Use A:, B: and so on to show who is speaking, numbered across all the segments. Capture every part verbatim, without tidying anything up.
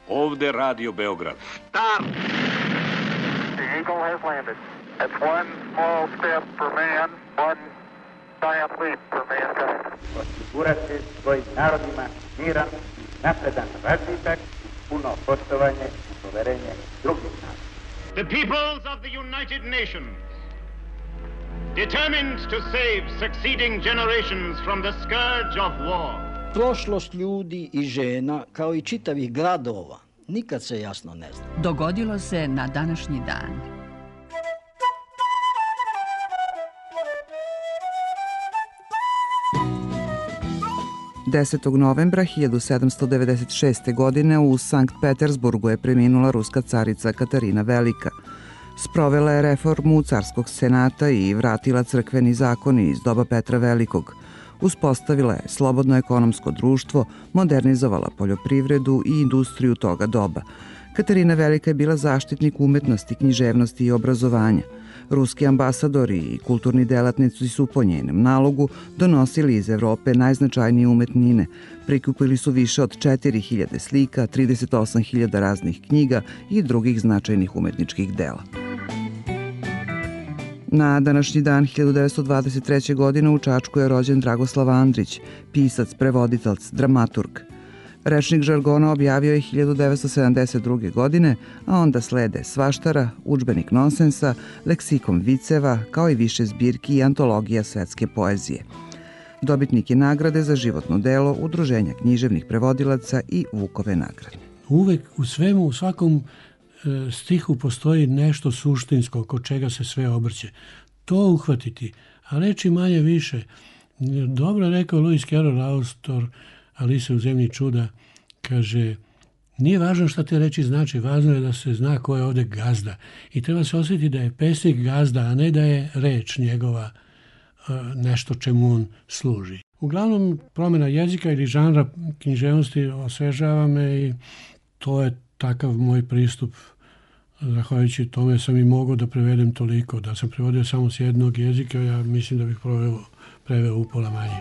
A: Ovde Radio Beograd.
B: Start! The Eagle has landed. It's one small step for man, one giant leap for mankind.
C: Osigurati svojim narodima miran i napredan razvitak, puno poštovanje i poverenje drugih naroda.
D: The peoples of the United Nations, determined to save succeeding generations from the scourge of war.
E: Prošlost ljudi i žena, kao i čitavih gradova, nikad se jasno ne zna.
F: Dogodilo se na današnji dan.
G: desetog novembra hiljadu sedamsto devedeset šeste. godine u Sankt Petersburgu je preminula ruska carica Katarina Velika. Sprovela je reformu carskog senata i vratila crkveni zakon iz doba Petra Velikog. Uspostavila je slobodno ekonomsko društvo, modernizovala poljoprivredu i industriju toga doba. Katarina Velika je bila zaštitnik umetnosti, književnosti i obrazovanja. Ruski ambasadori i kulturni delatnici su po njenom nalogu donosili iz Evrope najznačajnije umetnine. Prikupili su više od četiri hiljade slika, trideset osam hiljada raznih knjiga i drugih značajnih umetničkih dela. Na današnji dan hiljadu devetsto dvadeset treće. godine u Čačku je rođen Dragoslav Andrić, pisac, prevoditelj, dramaturg. Rečnik žargona objavio je hiljadu devetsto sedamdeset druge. godine, a onda slede Svaštara, udžbenik nonsensa, leksikon viceva, kao i više zbirki i antologija svetske poezije. Dobitnik je nagrade za životno delo Udruženja književnih prevodilaca i Vukove nagrade.
H: Uvek u svemu, u svakom e, stihu postoji nešto suštinsko kod čega se sve obrće. To uhvatiti, a reći manje više. Dobro rekao Lewis Carroll, autor Alice u zemlji čuda, kaže, nije važno šta te reči znači, važno je da se zna ko je ovde gazda. I treba se osjetiti da je pesnik gazda, a ne da je reč njegova nešto čemu on služi. Uglavnom, promjena jezika ili žanra književnosti osvežava me i to je takav moj pristup. Zahvaljujući tome sam i mogao da prevedem toliko. Da sam prevodio samo s jednog jezika, ja mislim da bih preveo, preveo upola manje.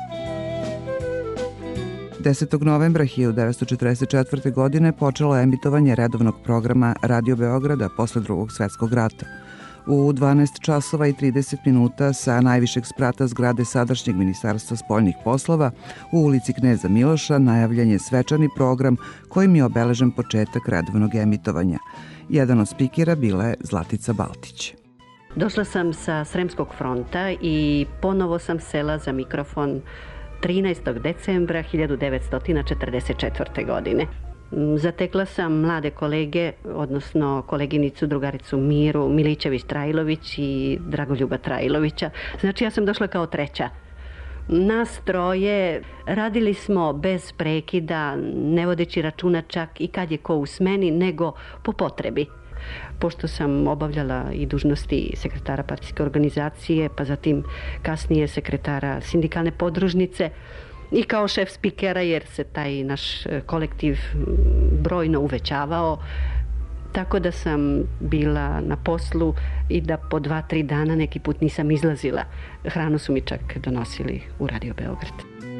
G: desetog novembra hiljadu devetsto četrdeset četvrte. godine počelo je emitovanje redovnog programa Radio Beograda posle Drugog svetskog rata. U dvanaest časova i trideset minuta sa najvišeg sprata zgrade sadašnjeg Ministarstva spoljnih poslova u ulici Kneza Miloša najavljen je svečani program kojim je obeležen početak redovnog emitovanja. Jedan od spikera bila je Zlatica Baltić.
I: Došla sam sa Sremskog fronta i ponovo sam sela za mikrofon trinaestog decembra hiljadu devetsto četrdeset četvrte. godine. Zatekla sam mlade kolege, odnosno koleginicu, drugaricu Miru Milićević-Trajlović i Dragoljuba Trajlovića. Znači ja sam došla kao treća. Nas troje radili smo bez prekida, ne vodeći računa čak i kad je ko u smeni, nego po potrebi. Pošto sam obavljala i dužnosti sekretara partijske organizacije, pa zatim kasnije sekretara sindikalne podružnice i kao šef spikera, jer se taj naš kolektiv brojno uvećavao, tako da sam bila na poslu i da po dva, tri dana neki put nisam izlazila. Hranu su mi čak donosili u Radio Beograd.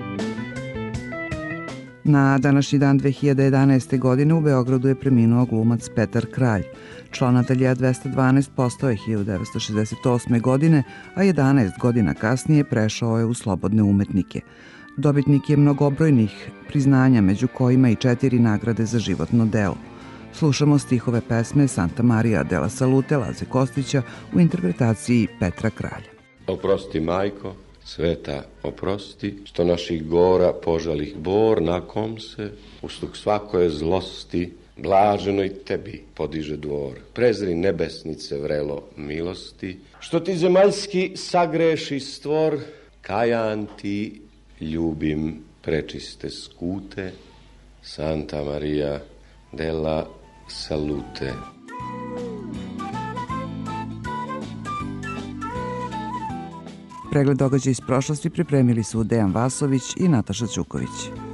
G: Na današnji dan dve hiljade jedanaeste. godine u Beogradu je preminuo glumac Petar Kralj. Član ateljea dvesta dvanaest postao je hiljadu devetsto šezdeset osme. godine, a jedanaest godina kasnije prešao je u slobodne umetnike. Dobitnik je mnogobrojnih priznanja, među kojima i četiri nagrade za životno delo. Slušamo stihove pesme Santa Maria della Salute Laze Kostića u interpretaciji Petra Kralja.
J: Oprosti, majko, sveta oprosti, što naših gora požalih bor, na kom se, uslug svakoje zlosti, blaženoj tebi podiže dvor. Prezri nebesnice vrelo milosti, što ti zemaljski sagreši stvor, kajan ti ljubim prečiste skute, Santa Maria della Salute.
G: Pregled događaja iz prošlosti pripremili su Dejan Vasović i Nataša Ćuković.